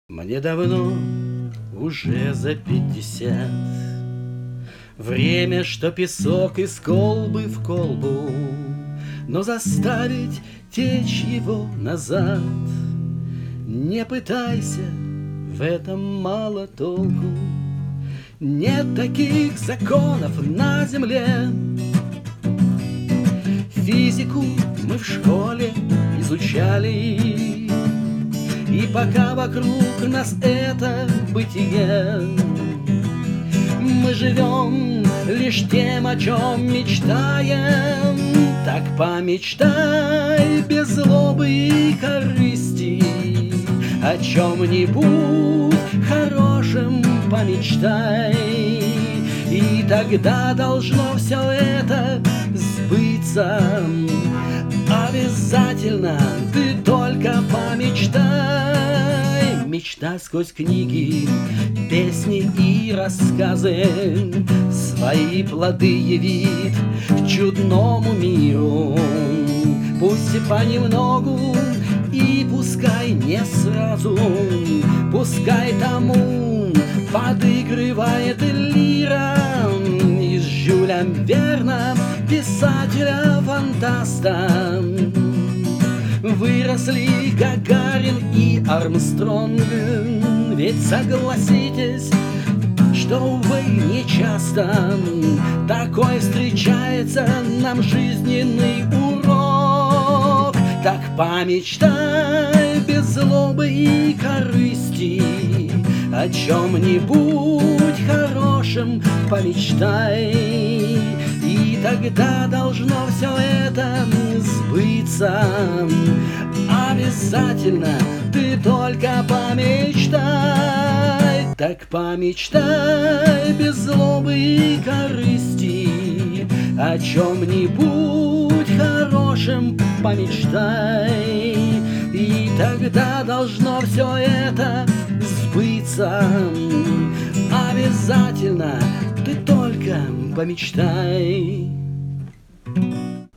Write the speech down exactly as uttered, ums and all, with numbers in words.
Мне давно уже за пятьдесят. Время, что песок из колбы в колбу, но заставить течь его назад. Не пытайся, в этом мало толку. Нет таких законов на земле. Физику мы в школе изучали, и пока вокруг нас это бытие, мы живем лишь тем, о чем мечтаем. Так помечтай без злобы и корысти, о чем-нибудь хорошем помечтай, и тогда должно все это сбыться. Обязательно ты только помечтай. Мечта сквозь книги, песни и рассказы свои плоды явит чудному миру. Пусть понемногу и пускай не сразу, пускай тому подыгрывает лира. И с Жюлем Верном, писателя-фантаста, выросли Гагарин и Армстронг. Ведь согласитесь, что, увы, нечасто такой встречается нам жизненный урок. Так помечтай без злобы и корысти, о чем-нибудь хорошем помечтай, и тогда должно все это сбыться. Обязательно ты только помечтай. Так помечтай без злобы и корысти, о чем-нибудь хорошем помечтай, и тогда должно все это сбыться. Обязательно ты только помечтай.